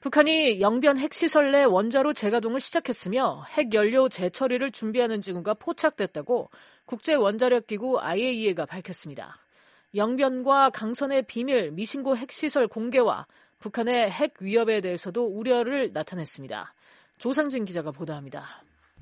북한이 영변 핵시설 내 원자로 재가동을 시작했으며 핵연료 재처리를 준비하는 징후가 포착됐다고 국제원자력기구 IAEA가 밝혔습니다. 영변과 강선의 비밀 미신고 핵시설 공개와 북한의 핵 위협에 대해서도 우려를 나타냈습니다. 조상진 기자가 보도합니다.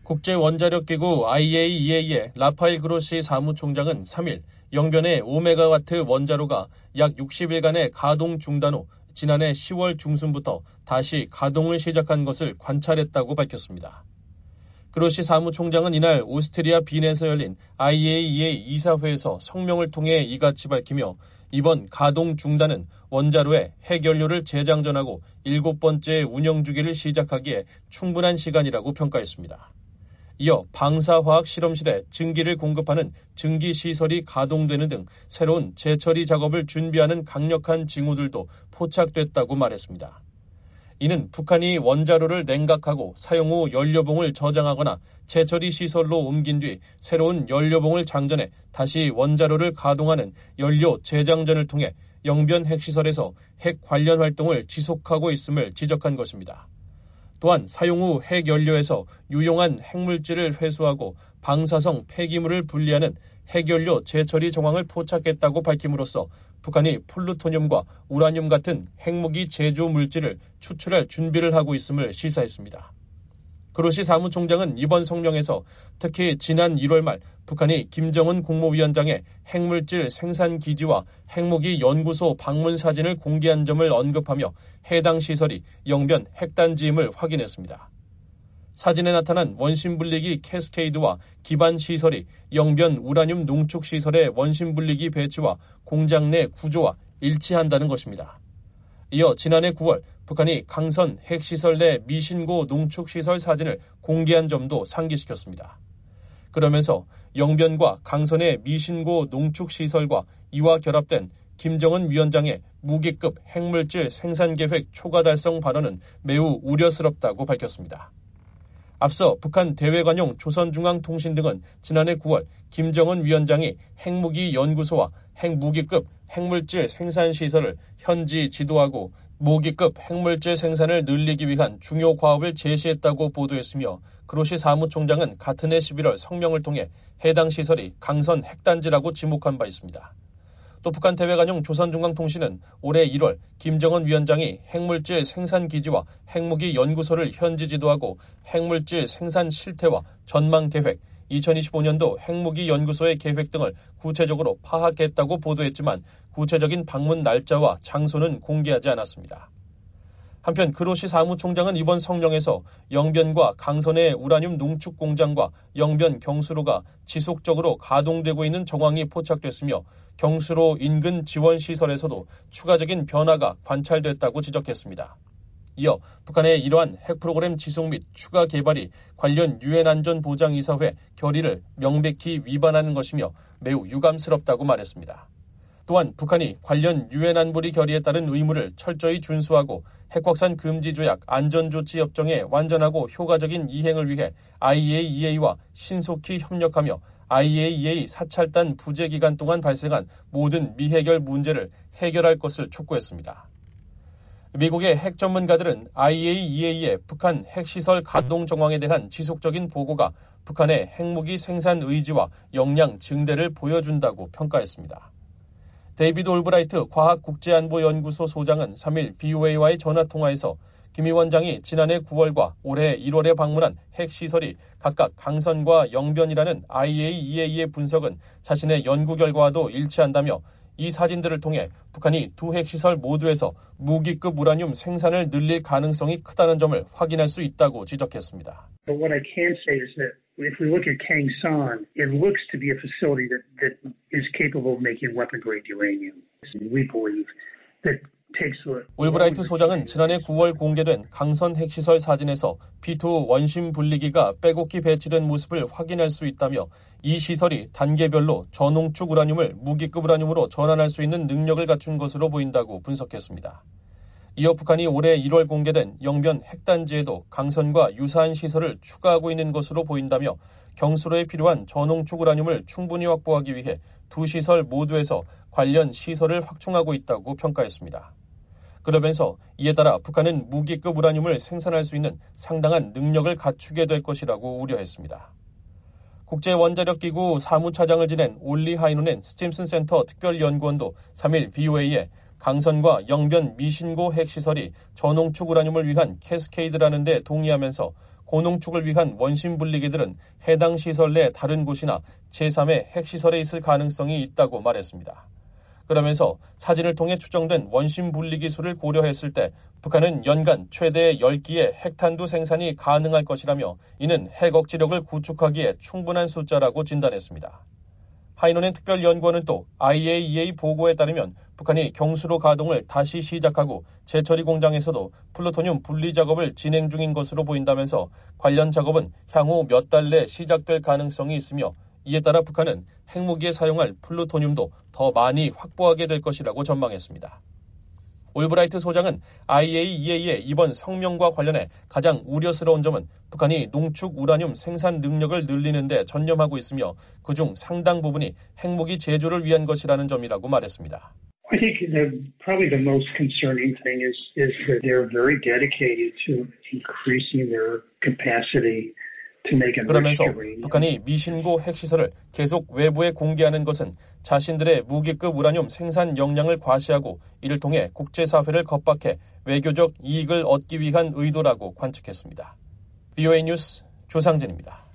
국제원자력기구 IAEA의 라파엘 그로시 사무총장은 3일 영변의 5메가와트 원자로가 약 60일간의 가동 중단 후 지난해 10월 중순부터 다시 가동을 시작한 것을 관찰했다고 밝혔습니다. 그로시 사무총장은 이날 오스트리아 빈에서 열린 IAEA 이사회에서 성명을 통해 이같이 밝히며 이번 가동 중단은 원자로에 핵연료를 재장전하고 7번째 운영주기를 시작하기에 충분한 시간이라고 평가했습니다. 이어 방사화학 실험실에 증기를 공급하는 증기시설이 가동되는 등 새로운 재처리 작업을 준비하는 강력한 징후들도 포착됐다고 말했습니다. 이는 북한이 원자로를 냉각하고 사용 후 연료봉을 저장하거나 재처리 시설로 옮긴 뒤 새로운 연료봉을 장전해 다시 원자로를 가동하는 연료 재장전을 통해 영변 핵시설에서 핵 관련 활동을 지속하고 있음을 지적한 것입니다. 또한 사용 후 핵연료에서 유용한 핵물질을 회수하고 방사성 폐기물을 분리하는 핵연료 재처리 정황을 포착했다고 밝힘으로써 북한이 플루토늄과 우라늄 같은 핵무기 제조 물질을 추출할 준비를 하고 있음을 시사했습니다. 그로시 사무총장은 이번 성명에서 특히 지난 1월 말 북한이 김정은 국무위원장의 핵물질 생산 기지와 핵무기 연구소 방문 사진을 공개한 점을 언급하며 해당 시설이 영변 핵단지임을 확인했습니다. 사진에 나타난 원심 분리기 캐스케이드와 기반 시설이 영변 우라늄 농축 시설의 원심 분리기 배치와 공장 내 구조와 일치한다는 것입니다. 이어 지난해 9월 북한이 강선 핵시설 내 미신고 농축시설 사진을 공개한 점도 상기시켰습니다. 그러면서 영변과 강선의 미신고 농축시설과 이와 결합된 김정은 위원장의 무기급 핵물질 생산계획 초과 달성 발언은 매우 우려스럽다고 밝혔습니다. 앞서 북한 대외관용 조선중앙통신 등은 지난해 9월 김정은 위원장이 핵무기 연구소와 핵무기급 핵물질 생산시설을 현지 지도하고 무기급 핵물질 생산을 늘리기 위한 중요 과업을 제시했다고 보도했으며 그로시 사무총장은 같은 해 11월 성명을 통해 해당 시설이 강선 핵단지라고 지목한 바 있습니다. 또 북한 대외관용 조선중앙통신은 올해 1월 김정은 위원장이 핵물질 생산기지와 핵무기 연구소를 현지 지도하고 핵물질 생산 실태와 전망 계획, 2025년도 핵무기 연구소의 계획 등을 구체적으로 파악했다고 보도했지만 구체적인 방문 날짜와 장소는 공개하지 않았습니다. 한편 그로시 사무총장은 이번 성명에서 영변과 강선의 우라늄 농축 공장과 영변 경수로가 지속적으로 가동되고 있는 정황이 포착됐으며 경수로 인근 지원시설에서도 추가적인 변화가 관찰됐다고 지적했습니다. 이어 북한의 이러한 핵 프로그램 지속 및 추가 개발이 관련 유엔 안전보장이사회 결의를 명백히 위반하는 것이며 매우 유감스럽다고 말했습니다. 또한 북한이 관련 유엔 안보리 결의에 따른 의무를 철저히 준수하고 핵확산 금지 조약 안전조치 협정의 완전하고 효과적인 이행을 위해 IAEA와 신속히 협력하며 IAEA 사찰단 부재 기간 동안 발생한 모든 미해결 문제를 해결할 것을 촉구했습니다. 미국의 핵 전문가들은 IAEA의 북한 핵시설 가동 정황에 대한 지속적인 보고가 북한의 핵무기 생산 의지와 역량 증대를 보여준다고 평가했습니다. 데이비드 올브라이트 과학국제안보연구소 소장은 3일 VOA와의 전화통화에서 김 위원장이 지난해 9월과 올해 1월에 방문한 핵시설이 각각 강선과 영변이라는 IAEA의 분석은 자신의 연구 결과와도 일치한다며 이 사진들을 통해 북한이 두 핵시설 모두에서 무기급 우라늄 생산을 늘릴 가능성이 크다는 점을 확인할 수 있다고 지적했습니다. But what I can say is that if we look at Kangsan, it looks to be a facility that is capable of making weapon-grade uranium. We believe that 올브라이트 소장은 지난해 9월 공개된 강선 핵시설 사진에서 P2 원심 분리기가 빼곡히 배치된 모습을 확인할 수 있다며 이 시설이 단계별로 저농축 우라늄을 무기급 우라늄으로 전환할 수 있는 능력을 갖춘 것으로 보인다고 분석했습니다. 이어 북한이 올해 1월 공개된 영변 핵단지에도 강선과 유사한 시설을 추가하고 있는 것으로 보인다며 경수로에 필요한 저농축 우라늄을 충분히 확보하기 위해 두 시설 모두에서 관련 시설을 확충하고 있다고 평가했습니다. 그러면서 이에 따라 북한은 무기급 우라늄을 생산할 수 있는 상당한 능력을 갖추게 될 것이라고 우려했습니다. 국제원자력기구 사무차장을 지낸 올리 하이노넨 스팀슨 센터 특별연구원도 3일 VOA에 강선과 영변 미신고 핵시설이 저농축 우라늄을 위한 캐스케이드라는 데 동의하면서 고농축을 위한 원심 분리기들은 해당 시설 내 다른 곳이나 제3의 핵시설에 있을 가능성이 있다고 말했습니다. 그러면서 사진을 통해 추정된 원심 분리 기술을 고려했을 때 북한은 연간 최대 10기의 핵탄두 생산이 가능할 것이라며 이는 핵 억지력을 구축하기에 충분한 숫자라고 진단했습니다. 하이노넨 특별연구원은 또 IAEA 보고에 따르면 북한이 경수로 가동을 다시 시작하고 재처리 공장에서도 플루토늄 분리 작업을 진행 중인 것으로 보인다면서 관련 작업은 향후 몇 달 내 시작될 가능성이 있으며 이에 따라 북한은 핵무기에 사용할 플루토늄도 더 많이 확보하게 될 것이라고 전망했습니다. 올브라이트 소장은 IAEA의 이번 성명과 관련해 가장 우려스러운 점은 북한이 농축 우라늄 생산 능력을 늘리는 데 전념하고 있으며 그중 상당 부분이 핵무기 제조를 위한 것이라는 점이라고 말했습니다. I think probably the most concerning thing is that they're very dedicated to increasing their capacity to make enriched 그러면서 uranium. 북한이 미신고 핵시설을 계속 외부에 공개하는 것은 자신들의 무기급 우라늄 생산 역량을 과시하고 이를 통해 국제사회를 겁박해 외교적 이익을 얻기 위한 의도라고 관측했습니다. VOA 뉴스 조상진입니다.